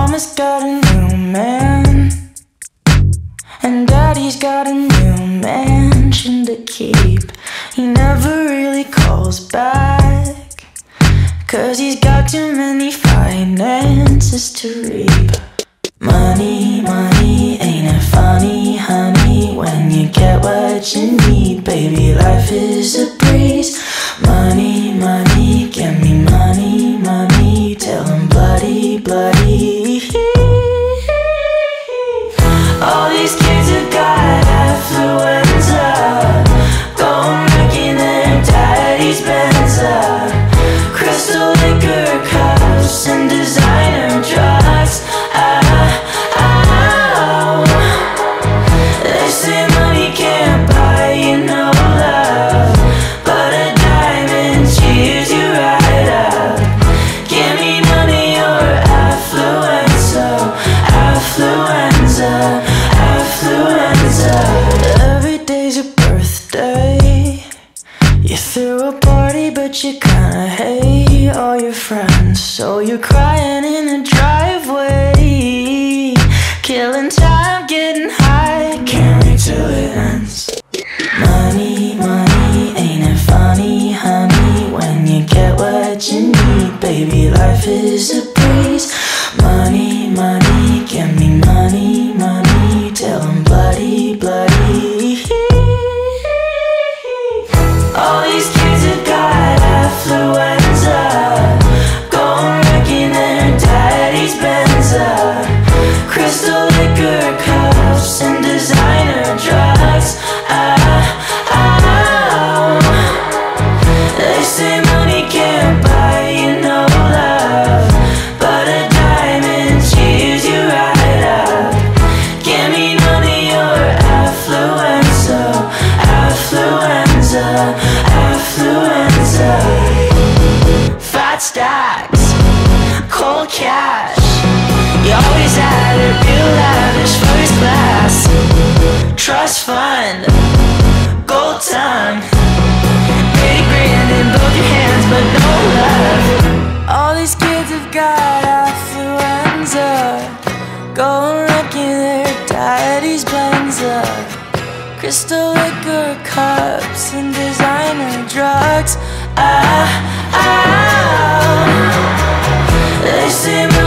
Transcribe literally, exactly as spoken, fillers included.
Mama's got a new man, and Daddy's got a new mansion to keep. He never really calls back, 'cause he's got too many finances to reap. Money, money, ain't it funny, honey? When you get what you need, baby, life is a breeze. Money, money, give me money, money, till I'm bloody, bloody. All these kids have got affluenza, going wrecking their daddy's Benza. Crystal liquor cups and designer drugs. Ah, ah, they say money can't buy you no love, but a diamond cheers you right up. Give me money or affluenza, affluenza, affluenza. Every day's your birthday. You threw a party but you kinda hate all your friends, so you're crying in the driveway, killing time, getting high, can't wait till it ends. Money, money, ain't it funny, honey? When you get what you need, baby, life is a breeze. Money, money, give me money, money, till I'm bloody, bloody. All these kids have got affluenza, going wrecking their daddy's Benza. Crystal liquor cups and designer drugs. Ah, ah, they say money can't buy you no love, but a diamond cheers you right up. Give me money or affluenza, affluenza, affluenza. Fat stacks, cold cash. You always had it real lavish, first class. Trust fund, gold time. Eighty grand in both your hands, but no love. All these kids have got affluenza, going wrecking their daddy's Benza. Crystal liquor cups and designer drugs. Ah, ah, they say